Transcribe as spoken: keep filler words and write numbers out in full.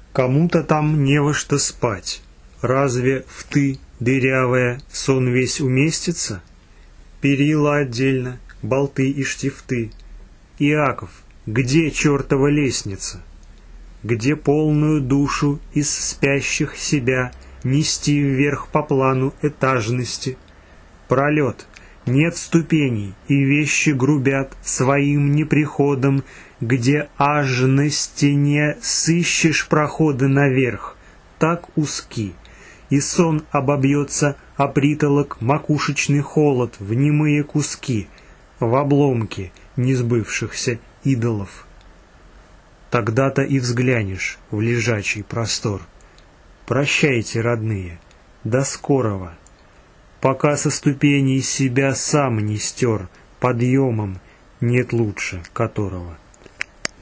Кому-то там не во что спать. Разве в ты, дырявая, сон весь уместится? Перила отдельно, болты и штифты. Иаков, где чертова лестница? Где полную душу из спящих себя нести вверх по плану этажности? Пролет, нет ступеней, и вещи грубят своим неприходом, где аж на стене сыщешь проходы наверх, так узки, и сон обобьется о притолок макушечный холод в немые куски, в обломки несбывшихся идолов. Тогда-то и взглянешь в лежачий простор. Прощайте, родные, до скорого, пока со ступеней себя сам не стер, подъемом нет лучше которого.